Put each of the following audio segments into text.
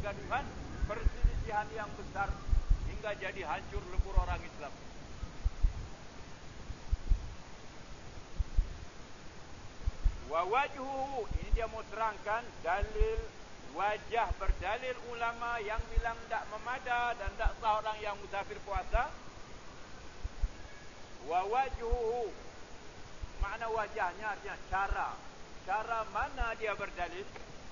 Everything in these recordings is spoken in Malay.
pergaduhan, perselisihan yang besar hingga jadi hancur lebur orang Islam. Wa wajhuhu, ini dia mau terangkan dalil wajah berdalil ulama yang bilang tak memada dan tak sah orang yang musafir puasa. Wa wajhuhu, makna wajahnya artinya cara mana dia berdalil?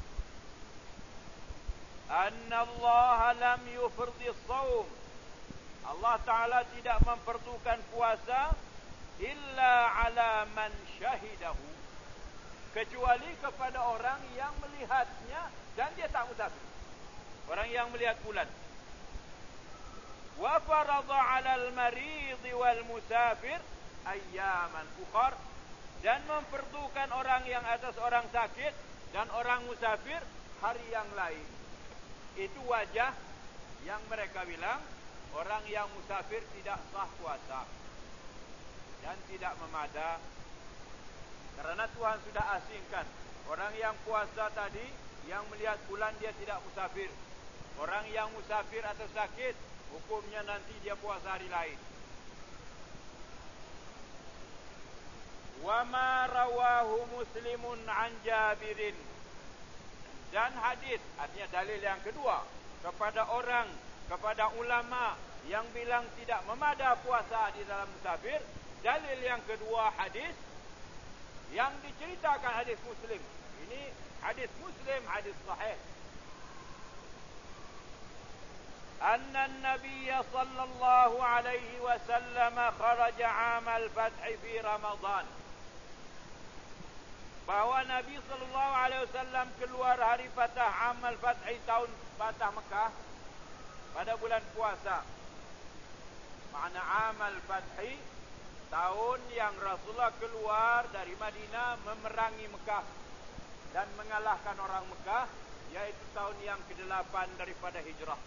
Anna Allah lam yufridhi shaum, Allah Ta'ala tidak memperdukan puasa illa ala man syahidahu, kecuali kepada orang yang melihatnya dan dia tak musafir. Orang yang melihat bulan. Wa farada 'ala al-marid wal musafir ayyaman ukhar, dan memperdukan orang yang atas orang sakit dan orang musafir hari yang lain. Itu wajah yang mereka bilang orang yang musafir tidak sah puasa dan tidak memada. Karena Tuhan sudah asingkan orang yang puasa tadi, yang melihat bulan dia tidak musafir. Orang yang musafir atau sakit, hukumnya nanti dia puasa hari lain. Wa ma rawahu Muslimun an Jabirin, dan hadis, artinya dalil yang kedua kepada ulama yang bilang tidak memada puasa di dalam musafir. Dalil yang kedua hadis yang diceritakan hadis Muslim. Ini hadis Muslim, hadis sahih. Anna an-nabiy sallallahu alaihi wasallam kharaja 'amal fath fi Ramadan. Bahwa Nabi sallallahu alaihi wasallam keluar hari Fatah, amal fath tahun Fatah Mekah pada bulan puasa. Makna amal fath tahun yang Rasulullah keluar dari Madinah memerangi Mekah dan mengalahkan orang Mekah, yaitu tahun yang ke-8 daripada hijrah.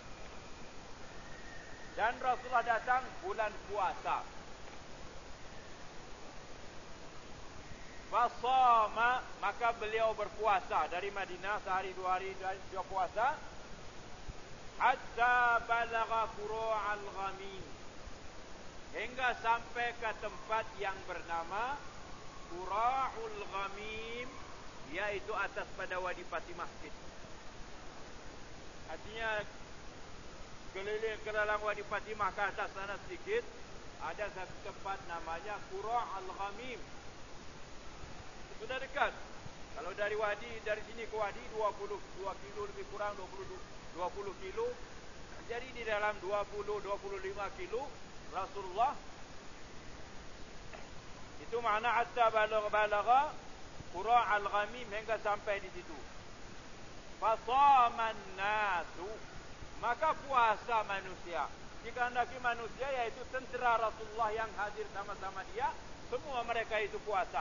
Dan Rasulullah datang bulan puasa. Fasama, maka beliau berpuasa dari Madinah sehari 2 hari dia puasa. Hatta balagha furu'al ghamim, hingga sampai ke tempat yang bernama Qura'ul Ghamim, yaitu atas pada Wadi Pati Masjid. Artinya keliling ke dalam Wadi Fatimah ke atas sana sedikit, ada satu tempat namanya Qura'ul Ghamim. Sudah dekat. Kalau dari sini ke wadi 22 kilo lebih kurang, 20 kilo. Jadi di dalam 20-25 kilo Rasulullah, itu makna hatta balagha Qura'ul Ghamim, hingga sampai di situ. Fasaman nasu, maka puasa manusia. Jika hendaki manusia, yaitu tentera Rasulullah yang hadir sama-sama dia, semua mereka itu puasa.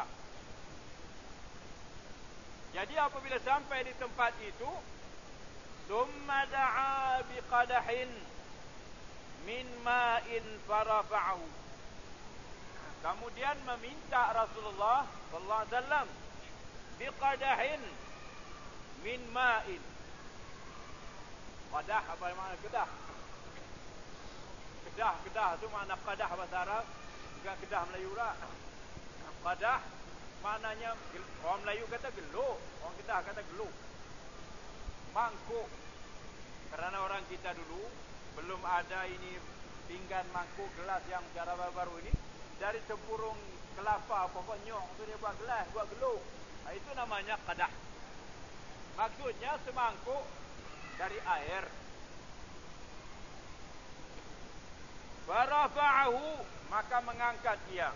Jadi apabila sampai di tempat itu, summa da'a biqadahin min ma'in farafa'ahu, kemudian meminta Rasulullah sallallahu alaihi wasallam biqadahin min ma'in. Qadah apa makna kedah? Kedah itu makna qadah bahasa Arab, bukan kedah Melayu lah. Qadah maknanya orang Melayu kata geluk, orang Kedah kata geluk. Mangkuk. Kerana orang kita dulu belum ada ini pinggan, mangkuk, gelas yang cara baru-baru ini, dari tempurung kelapa pokok nyok tu dia buat gelas, buat geluk. Itu namanya qadah. Maksudnya semangkuk dari air. Farafa'ahu, maka mengangkat dia.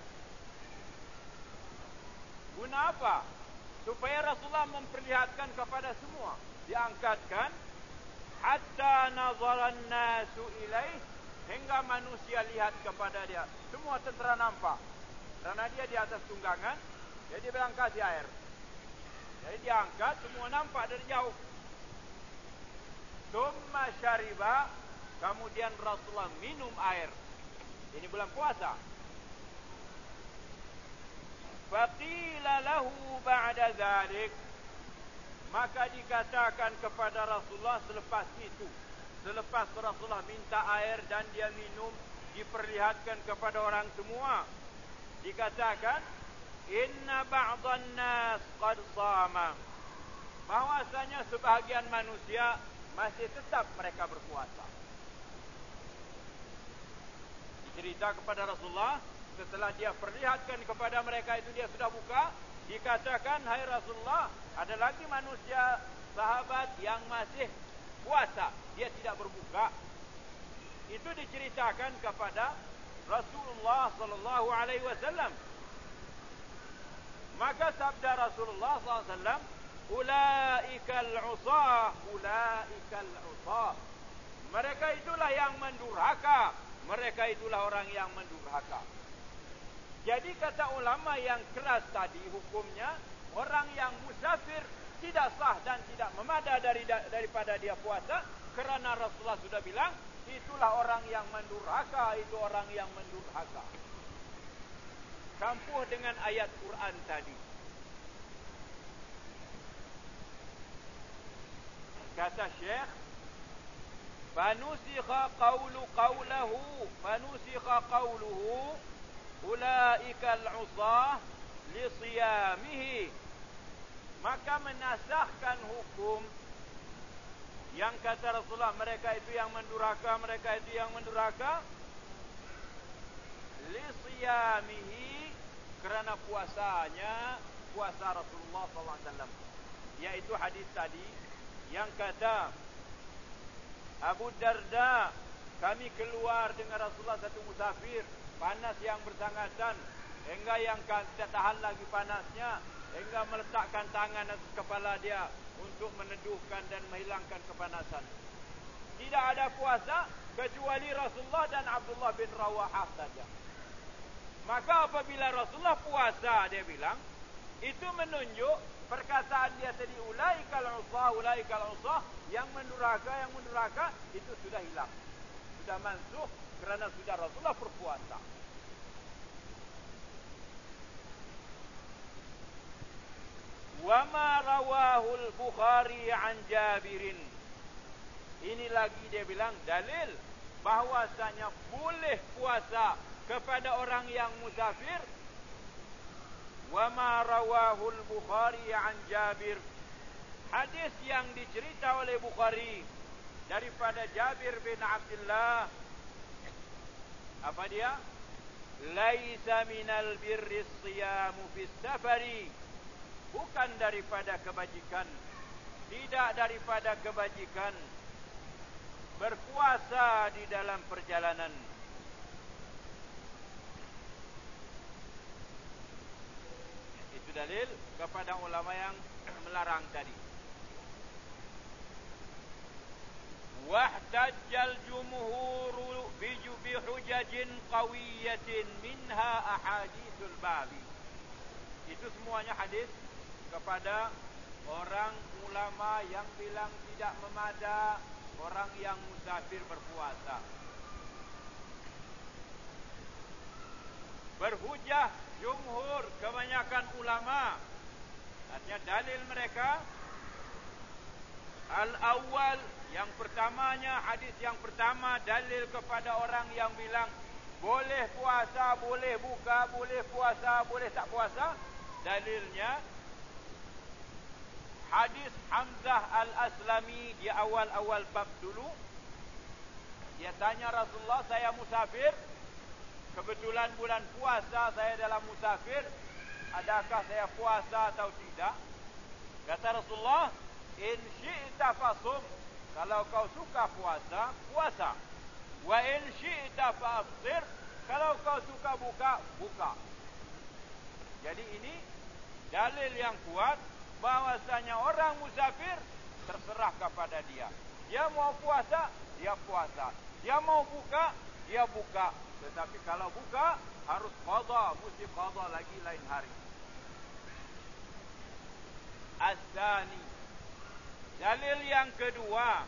Guna apa? Supaya Rasulullah memperlihatkan kepada semua. Diangkatkan hatta nazaran nasu ilaih, hingga manusia lihat kepada dia. Semua tentera nampak. Kerana dia di atas tunggangan, jadi berangkat di air. Jadi diangkat, semua nampak dari jauh. Tsumma syariba, kemudian Rasulullah minum air. Ini bulan puasa. Faqila lahu ba'da dzalik, maka dikatakan kepada Rasulullah selepas itu, selepas Rasulullah minta air dan dia minum, diperlihatkan kepada orang semua, dikatakan inna ba'dhan nas qad sama, bahwasanya sebahagian manusia masih tetap mereka berpuasa. Dicerita kepada Rasulullah, setelah dia perlihatkan kepada mereka itu dia sudah buka, dikatakan, hai Rasulullah, ada lagi manusia sahabat yang masih puasa, dia tidak berbuka. Itu diceritakan kepada Rasulullah sallallahu alaihi wasallam. Maka sabda Rasulullah sallallahu alaihi wasallam, ulaikal usah, ulaikal usah. Mereka itulah yang mendurhaka, mereka itulah orang yang mendurhaka. Jadi kata ulama yang keras tadi hukumnya, orang yang musafir tidak sah dan tidak memada daripada dia puasa, kerana Rasulullah sudah bilang, itulah orang yang mendurhaka, itu orang yang mendurhaka. Campur dengan ayat Quran tadi. Kata Syekh, fanusikha qawluhu ulaikal usah li siyamihi, maka menasahkan hukum yang kata Rasulullah, mereka itu yang mendurhaka, mereka itu yang mendurhaka, li siyamihi, kerana puasanya, puasa Rasulullah SAW, yaitu hadis tadi yang kata Abu Darda, kami keluar dengan Rasulullah satu musafir, panas yang bersangatan, hingga yang tidak tahan lagi panasnya, hingga meletakkan tangan atas kepala dia untuk meneduhkan dan menghilangkan kepanasan. Tidak ada puasa kecuali Rasulullah dan Abdullah bin Rawahah saja. Maka apabila Rasulullah puasa, dia bilang, itu menunjuk perkataan dia tadi, ulaikal usah, yang mendurhaka, itu sudah hilang, sudah mansuh, kerana sudah Rasulullah berpuasa. Wa ma rawahu al-Bukhari an Jabirin. Ini lagi dia bilang dalil bahwasanya boleh puasa kepada orang yang musafir. Wa ma rawahu al-Bukhari an Jabir. Hadis yang dicerita oleh Bukhari daripada Jabir bin Abdullah, apa dia? Laisa minal birri siyamu fis safari. Bukan daripada kebajikan, tidak daripada kebajikan berpuasa di dalam perjalanan. Itu dalil kepada ulama yang melarang tadi. Wahtajjal jumhuru bihujajin qawiyatin minha ahadithul babi. Itu semuanya hadis kepada orang ulama yang bilang tidak memada orang yang musafir berpuasa. Berhujah jumhur, kebanyakan ulama, artinya dalil mereka, al-awwal, yang pertamanya, hadis yang pertama, dalil kepada orang yang bilang boleh puasa, boleh buka, boleh puasa, boleh tak puasa. Dalilnya hadis Hamzah al-Aslami di awal-awal bab dulu. Dia tanya Rasulullah, saya musafir, kebetulan bulan puasa, saya dalam musafir, adakah saya puasa atau tidak? Kata Rasulullah, in syi'ta fasum, kalau kau suka puasa, puasa. Wa in syi'ta fa'aftir, kalau kau suka buka, buka. Jadi ini dalil yang kuat bahwasanya orang musafir terserah kepada dia. Dia mau puasa, dia puasa. Dia mau buka, dia buka. Tetapi kalau buka harus qada, mesti qada lagi lain hari. As-tsani, dalil yang kedua,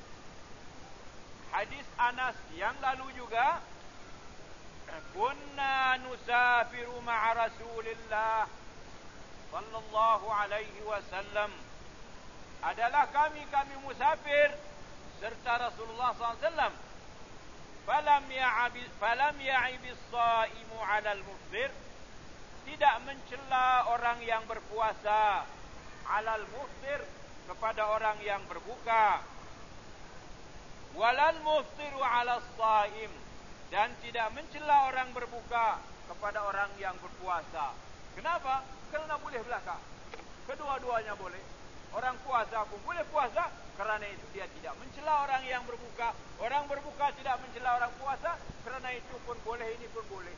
hadis Anas yang lalu juga, kunna nusafiru ma'a Rasulillah sallallahu alaihi wasallam. adalah kami musafir serta Rasulullah SAW. Falam ya'ibis sa'imu 'alal muftir, tidak mencela orang yang berpuasa, 'alal muftir, kepada orang yang berbuka. Walal muftiru 'alas sha'im, dan tidak mencela orang berbuka kepada orang yang berpuasa. Kenapa? Kerana boleh belaka. Kedua-duanya boleh. Orang puasa pun boleh puasa, kerana itu dia tidak mencela orang yang berbuka. Orang berbuka tidak mencela orang puasa, kerana itu pun boleh, ini pun boleh.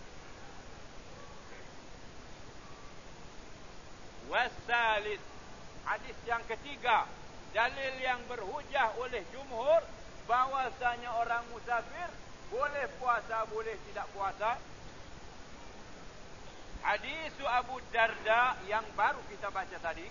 Wasalis, hadis yang ketiga, dalil yang berhujah oleh jumhur bahwasanya orang musafir boleh puasa, boleh tidak puasa. Hadis Abu Darda yang baru kita baca tadi.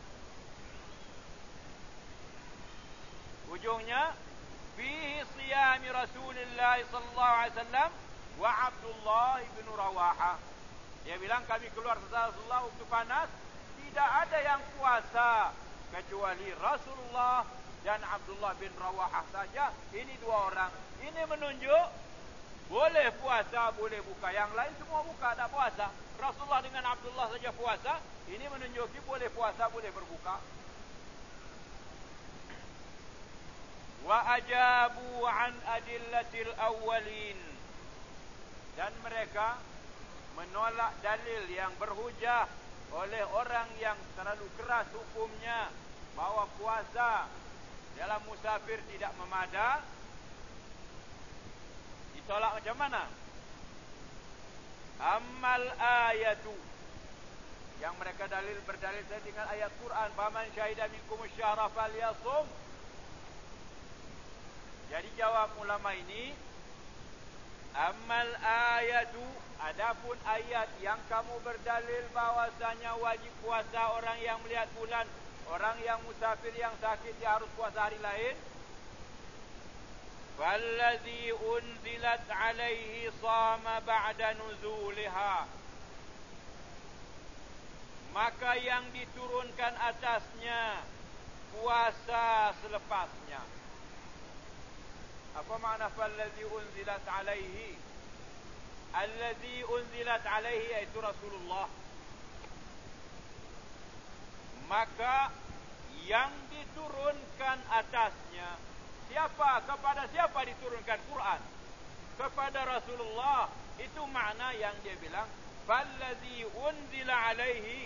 Ujungnya, fihi siyami Rasulullah sallallahu alaihi wasallam wa Abdullah bin Rawaha. Dia bilang kami keluar bersama Rasulullah waktu panas, tidak ada yang puasa kecuali Rasulullah dan Abdullah bin Rawaha saja. Ini dua orang. Ini menunjuk boleh puasa, boleh buka. Yang lain semua buka, tak puasa. Rasulullah dengan Abdullah saja puasa. Ini menunjuki boleh puasa, boleh berbuka. Wa ajabu an adillatil awwalin, dan mereka menolak dalil yang berhujah oleh orang yang terlalu keras hukumnya bahawa puasa dalam musafir tidak memada. Ditolak macam mana? Ammal ayatu, yang mereka berdalil dengan ayat Quran, faman syahida minkum asyhara falyasum. Jadi jawab ulama ini, ammal ayatu, adapun ayat yang kamu berdalil bahwasanya wajib puasa orang yang melihat bulan, orang yang musafir yang sakit dia harus puasa hari lain. Fallazi unzilat alaihi sama ba'da nuzuliha, maka yang diturunkan atasnya puasa selepasnya. Apa makna fallazi unzilat alaihi? Allazi unzilat alaihi iaitu Rasulullah. Maka yang diturunkan atasnya siapa? Kepada siapa diturunkan Quran? Kepada Rasulullah. Itu makna yang dia bilang fallazi unzila alaihi.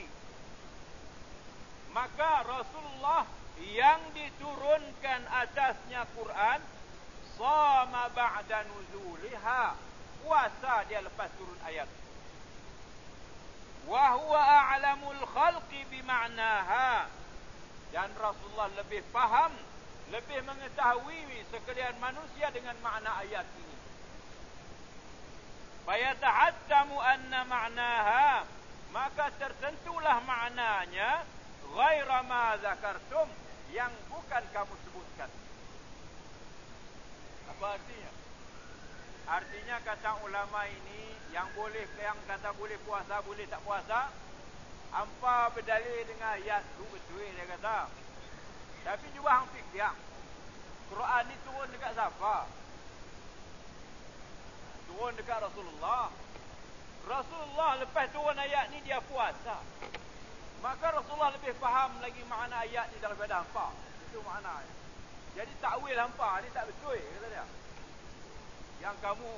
Maka Rasulullah yang diturunkan atasnya Quran, sama ba'da nuzuliha, puasa dia lepas turun ayat. Wa huwa a'lamul khalqi bima'naha, dan Rasulullah lebih faham, lebih mengetahui sekalian manusia dengan makna ayat ini. Fayatahattamu anna ma'naha, maka tertentulah maknanya ghaira ma zakartum, yang bukan kamu sebutkan. Apa artinya? Artinya kata ulama ini, yang kata boleh puasa, boleh tak puasa, hampa berdalil dengan ayat tu betul dia kata. Tapi juga hang fikir, Quran ni turun dekat siapa? Turun dekat Rasulullah. Rasulullah lepas turun ayat ni dia puasa. Maka Rasulullah lebih faham lagi makna ayat ni daripada hampa. Itu maknanya. Jadi takwil hampa ni tak betul, kata dia. Yang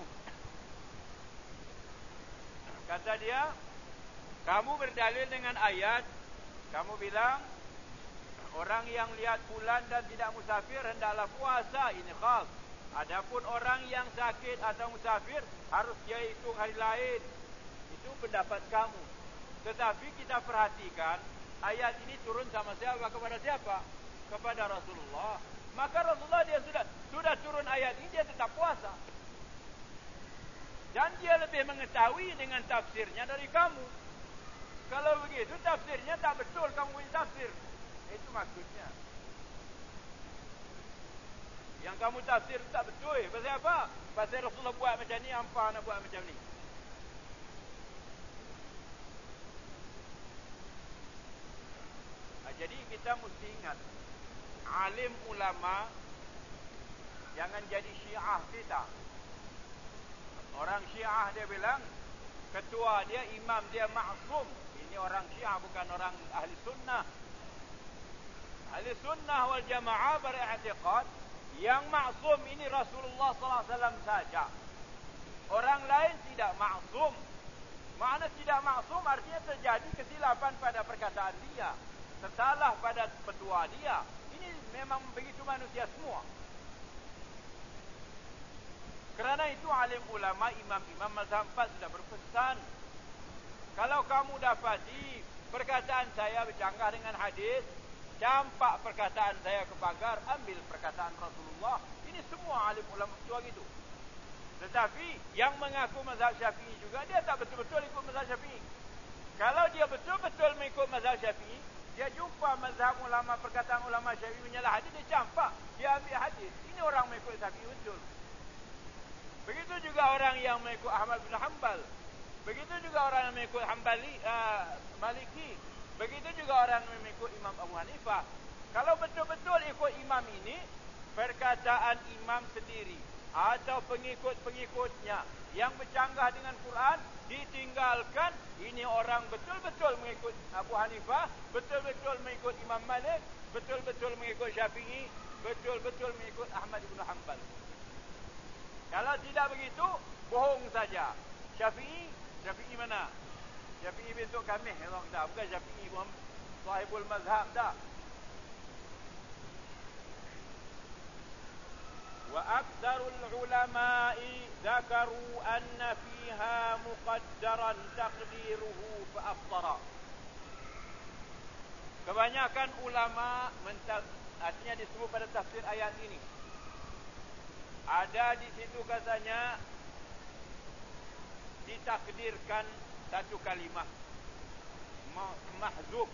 kata dia, kamu berdalil dengan ayat, kamu bilang orang yang lihat bulan dan tidak musafir hendaklah puasa, ini khas. Adapun orang yang sakit atau musafir harus dia hitung hari lain. Itu pendapat kamu. Tetapi kita perhatikan ayat ini turun sama siapa, kepada siapa? Kepada Rasulullah. Maka Rasulullah dia sudah turun ayat ini, dia tetap puasa. Dan dia lebih mengetahui dengan tafsirnya dari kamu. Kalau begitu tafsirnya tak betul, kamu punya tafsir. Itu maksudnya. Yang kamu tafsir tak betul. Pasal apa? Pasal Rasulullah buat macam ni, hampa nak buat macam ni. Jadi kita mesti ingat, alim ulama jangan jadi Syiah kita. Orang Syiah dia bilang ketua dia, imam dia maksum. Ini orang Syiah, bukan orang ahli sunnah. Ahli sunnah wal jamaah beriktikad yang maksum ini Rasulullah sallallahu alaihi wasallam saja. Orang lain tidak maksum. Makna tidak maksum artinya terjadi kesilapan pada perkataan dia, tersalah pada petua dia. Ini memang begitu manusia semua. Kerana itu alim ulama, imam-imam mazhab 4 sudah berpesan, kalau kamu dapati perkataan saya bercanggah dengan hadis, campak perkataan saya ke pagar, ambil perkataan Rasulullah. Ini semua alim ulama tua gitu. Tetapi yang mengaku mazhab Syafi'i juga, dia tak betul-betul ikut mazhab Syafi'i. Kalau dia betul-betul mengikut mazhab Syafi'i, dia jumpa mazhab ulama, perkataan ulama Syafi'i menyalah hadis, dia campak, dia ambil hadis. Ini orang mengikut Syafi'i betul. Begitu juga orang yang mengikut Ahmad bin Hanbal. Begitu juga orang yang mengikut Maliki. Begitu juga orang yang mengikut Imam Abu Hanifah. Kalau betul-betul ikut imam ini, perkataan imam sendiri atau pengikut-pengikutnya yang bercanggah dengan Quran ditinggalkan. Ini orang betul-betul mengikut Abu Hanifah, betul-betul mengikut Imam Malik, betul-betul mengikut Syafi'i, betul-betul mengikut Ahmad bin Hanbal. Kalau tidak begitu, bohong saja. Syafi'i mana? Syafi'i bentuk kamih, bukan Syafi'i sahibul mazhab dah. Wa aktsarul ulama'i dzakaru anna fiha muqaddaran taqdiruhu fa aftara. Kebanyakan ulama artinya disebut pada tafsir ayat ini, ada di situ katanya ditakdirkan satu kalimah mahzuf.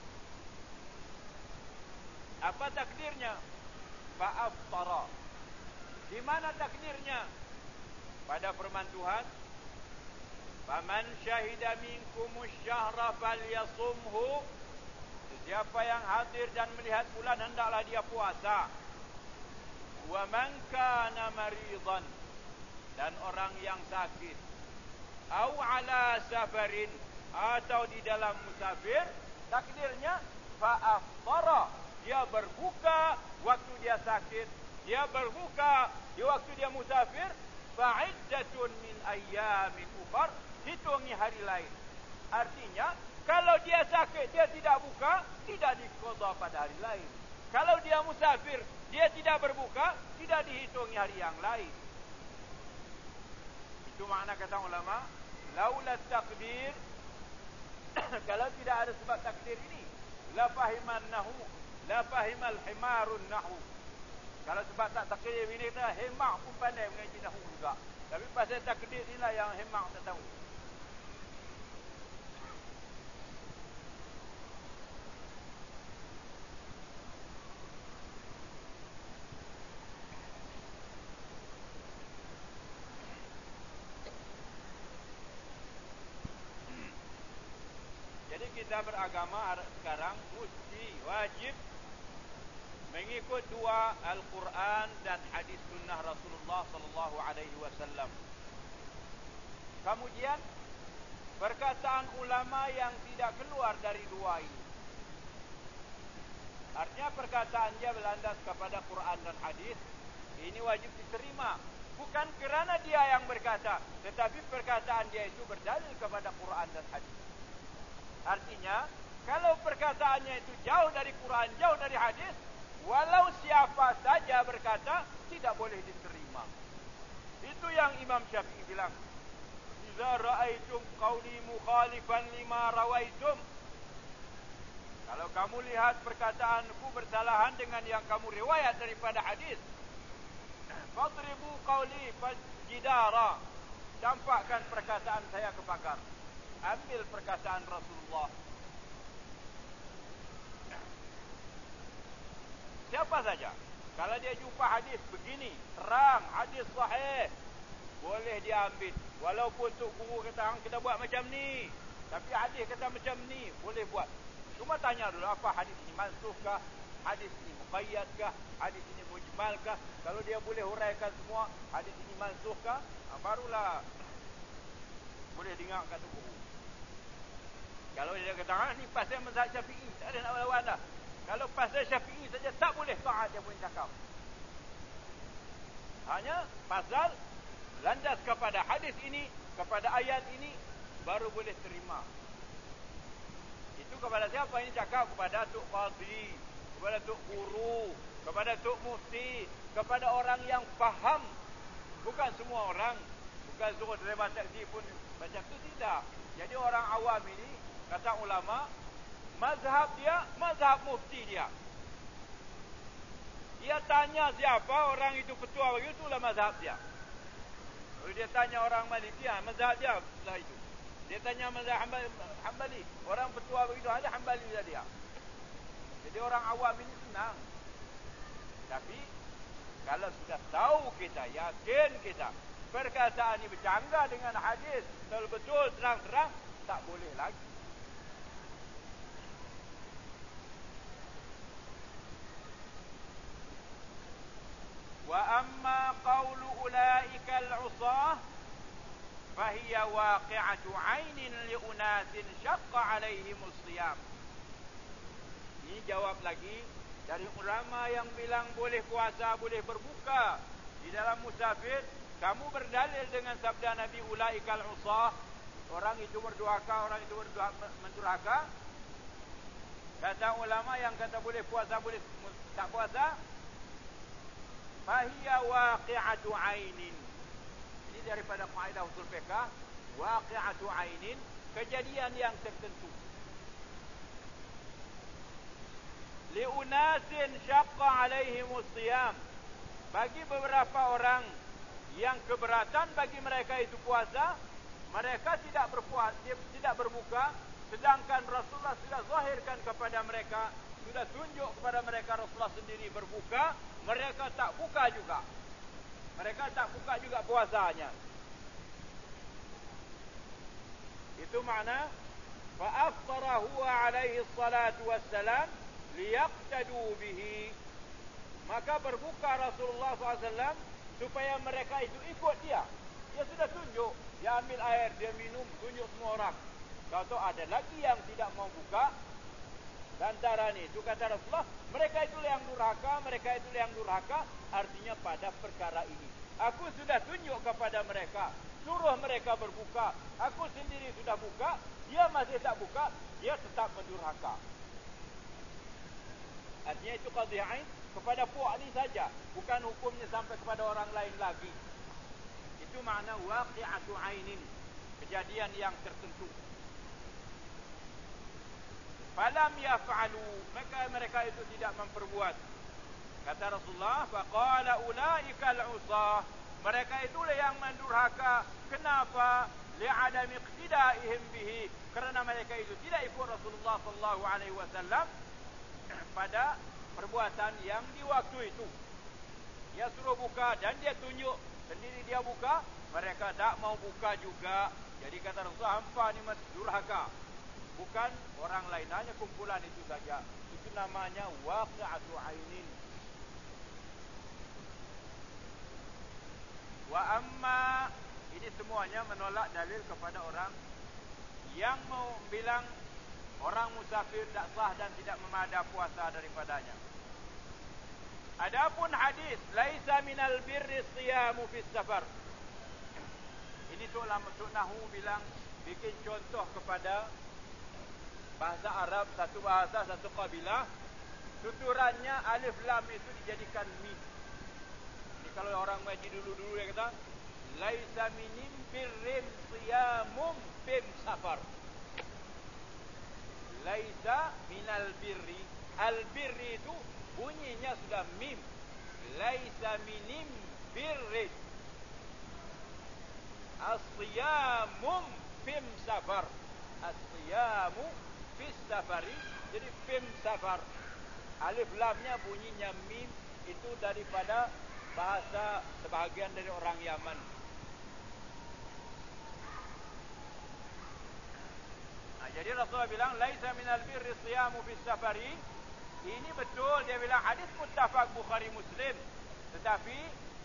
Apa takdirnya? Fa'aftara. Di mana takdirnya? Pada firman Tuhan, "Faman syahida minkumus syahra falyasumhu." Siapa yang hadir dan melihat bulan, hendaklah dia puasa. Wa man kana maridan, dan orang yang sakit, au ala safarin, atau di dalam musafir, takdirnya fa aftara, dia berbuka waktu dia sakit, dia berbuka di waktu dia musafir, fa iddatun min ayyamin ukhar, hitungi hari lain. Artinya kalau dia sakit dia tidak buka, tidak diqada pada hari lain. Kalau dia musafir, dia tidak berbuka, tidak dihitungi hari yang lain. Itu makna kata ulama, laula takdir, kalau tidak ada sebab takdir ini, la fahimal himarun nahu. Kalau sebab tak takdir ini, kita himak pun pandai mengaji nahu juga. Tapi pasal takdir inilah yang himak tak tahu. Kita beragama sekarang mesti wajib mengikut dua, Al-Quran dan hadis sunnah Rasulullah sallallahu alaihi wasallam. Kemudian perkataan ulama yang tidak keluar dari dua ini, artinya perkataan dia berlandas kepada Quran dan hadis, ini wajib diterima. Bukan kerana dia yang berkata, tetapi perkataan dia itu berdalil kepada Quran dan hadis. Artinya, kalau perkataannya itu jauh dari Quran, jauh dari hadis, walau siapa saja berkata, tidak boleh diterima. Itu yang Imam Syafi'i bilang, "Iza ra'aitum qawli mukhalifan lima rawaitum." Kalau kamu lihat perkataanku bersalahan dengan yang kamu riwayat daripada hadis, fadribu qawli fajidara. Campakkan perkataan saya ke pagar. Ambil perkataan Rasulullah. Siapa saja, kalau dia jumpa hadis begini, terang, hadis sahih, boleh dia ambil. Walaupun Tok Guru kata, kita buat macam ni, tapi hadis kata macam ni, boleh buat. Cuma tanya dulu, apa hadis ini mansukh-kah? Hadis ini muqayyad-kah? Hadis ini mujmal-kah? Kalau dia boleh huraikan semua, hadis ini mansukh-kah? Barulah boleh dengar kata guru. Kalau dia kata, ni pasal mazhab Syafi'i, tak ada nak lawan dah. Kalau pasal Syafi'i saja tak boleh taat, dia boleh cakap. Hanya pasal landas kepada hadis ini, kepada ayat ini, baru boleh terima. Itu kepada siapa ini cakap? Kepada Tok Qadri, kepada Tok Guru, kepada Tok Mufti, kepada orang yang faham. Bukan semua orang. Bukan suruh terima taksi pun macam tu, tidak. Jadi orang awam ini, kata ulama, mazhab dia, mazhab mufti dia. Dia tanya siapa orang itu ketua begitu, itulah mazhab dia. Kalau dia tanya orang Maliki, mazhab dia lah itu. Dia tanya mazhab Hambali, orang ketua begitu, ada Hambali dia. Jadi orang awam ini senang. Tapi kalau sudah tahu kita, yakin kita, perkataan ini bercanggah dengan hadis, betul-betul terang-terang, tak boleh lagi. Wa amma qawlu ulaika al-'usah fahiya waqi'atu 'ainin li unasin syaqqa 'alaihim as-siyam. Ini jawab lagi dari ulama yang bilang boleh puasa, boleh berbuka di dalam musafir. Kamu berdalil dengan sabda Nabi ulaika al-'usah, orang itu berdurhaka, orang itu mendurhaka. Kata ulama yang kata boleh puasa, boleh tak puasa, fahiya waqi'atu 'ainin. Ini daripada kaidah usul fiqh, waqi'atu 'ainin, kejadian yang tertentu. Li unasin syaqqa 'alaihimus siyam, bagi beberapa orang yang keberatan bagi mereka itu puasa, mereka tidak berbuka, sedangkan Rasulullah sudah zahirkan kepada mereka, sudah tunjuk kepada mereka Rasulullah sendiri berbuka, mereka tak buka juga. Mereka tak buka juga puasanya. Itu makna fa aftara huwa alaihi salatu wassalam liyaqtadu bihi. Maka berbuka Rasulullah SAW supaya mereka itu ikut dia. Dia sudah tunjuk, dia ambil air, dia minum, tunjuk semua orang. Kalau ada lagi yang tidak mau buka, antara ni, itu kata Rasulullah, mereka itulah yang durhaka, mereka itulah yang durhaka. Artinya pada perkara ini, aku sudah tunjuk kepada mereka, suruh mereka berbuka. Aku sendiri sudah buka, dia masih tak buka, dia tetap mendurhaka. Artinya itu qadhiyah ain kepada puak ni saja, bukan hukumnya sampai kepada orang lain lagi. Itu makna waqi'atu ainin, kejadian yang tertentu. Falam yaf'alu, maka mereka itu tidak memperbuat. Kata Rasulullah, faqala ulaika al-'usah, mereka itulah yang mendurhaka. Kenapa? Li'adami iqtidaihim bihi, kerana mereka itu tidak ikut Rasulullah sallallahu alaihi wasallam pada perbuatan yang di waktu itu. Dia suruh buka dan dia tunjuk sendiri dia buka, mereka tak mau buka juga. Jadi kata Rasulullah, hampa ni durhaka, bukan orang lain, hanya kumpulan itu saja. Itu namanya waqi'atu ainin. Wa amma, ini semuanya menolak dalil kepada orang yang mau bilang orang musafir tak sah dan tidak memadah puasa daripadanya. Adapun hadis laisa minal birri siyamu fis safar, ini ulama nahwu bilang, bikin contoh kepada bahasa Arab, satu bahasa, satu kabilah, tuturannya alif lam itu dijadikan mim. Ini kalau orang ngaji dulu-dulu dia kata laisa minim birrin siyamum fim safar. Laisa minal birri, al birri itu bunyinya sudah mim. Laisa minim birri as-siyamum fim safar. As-siyamu fis safari, jadi fim safar. Alif lamnya bunyinya mim, itu daripada bahasa sebahagian dari orang Yaman. Jadi Rasulullah bilang laisa minal birri siyamu fis safari. Ini betul dia bilang hadis muttafaq Bukhari Muslim. Tetapi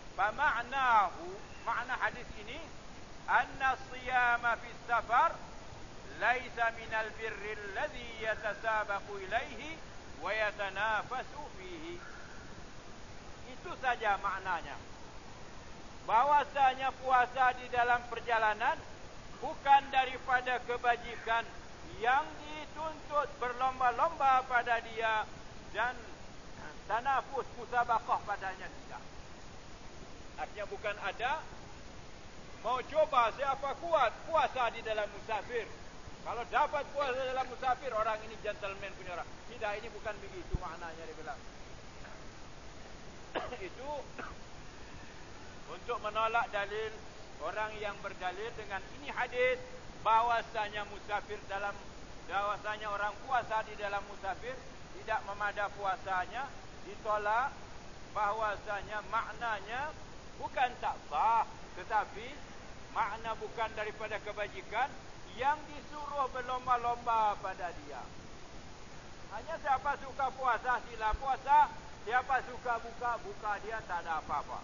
makna hadis ini anna siyama fis safar laisa minal birri alladhi yatasabaqu ilaihi wa yatanafasu fihi. Itu saja maknanya. Bahwasanya puasa di dalam perjalanan bukan daripada kebajikan yang dituntut berlomba-lomba pada dia dan tanafus musabaqah padanya, tidak. Artinya bukan ada mau coba siapa kuat puasa di dalam musafir. Kalau dapat puasa dalam musafir, orang ini gentleman punya orang. Tidak, ini bukan begitu maknanya dia bilang. Itu untuk menolak dalil orang yang berdalil dengan ini hadis bahwasanya orang puasa di dalam musafir tidak memada puasanya, ditolak bahwasanya maknanya bukan tak sah, tetapi makna bukan daripada kebajikan yang disuruh berlomba-lomba pada dia. Hanya siapa suka puasa sila puasa, siapa suka buka dia, tak ada apa-apa.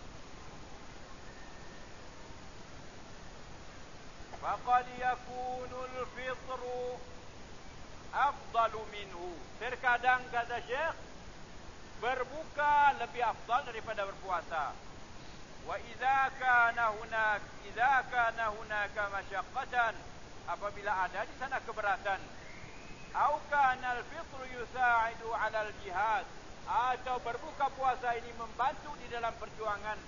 Faqad yakunul fitru afdalu minhu. Terkadang kata Syekh, berbuka lebih afdal daripada berpuasa. Wa idza kana hunaka masyaqqatan, apabila ada di sana keberatan. Au kana al-fitru yusa'idu 'ala al-jihad, atau berbuka puasa ini membantu di dalam perjuangan.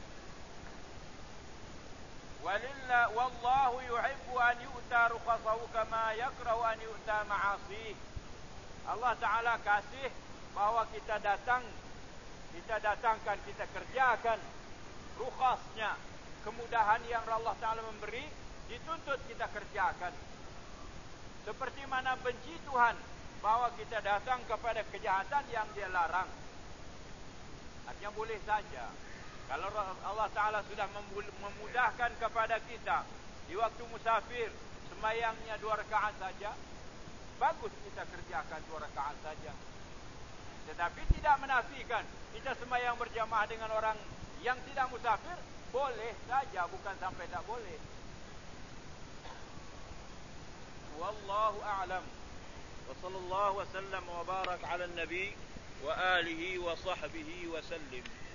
Wallahu yuhibbu an yu'ta ruqasahu kama yakrahu an yu'ta ma'asih. Allah Ta'ala kasih bahawa kita datangkan, kita kerjakan rukhasnya, kemudahan yang Allah Ta'ala memberi, dituntut kita kerjakan. Seperti mana benci Tuhan bahawa kita datang kepada kejahatan yang dia larang. Artinya boleh saja. Kalau Allah Ta'ala sudah memudahkan kepada kita di waktu musafir, sembahyangnya 2 rakaat saja, bagus kita kerjakan 2 rakaat saja. Tetapi tidak menafikan kita sembahyang berjamaah dengan orang yang tidak musafir, boleh saja, bukan sampai tak boleh. Wallahu a'lam. Wa sallallahu wa sallam wa barak ala nabi wa alihi wa sahbihi wa sallim.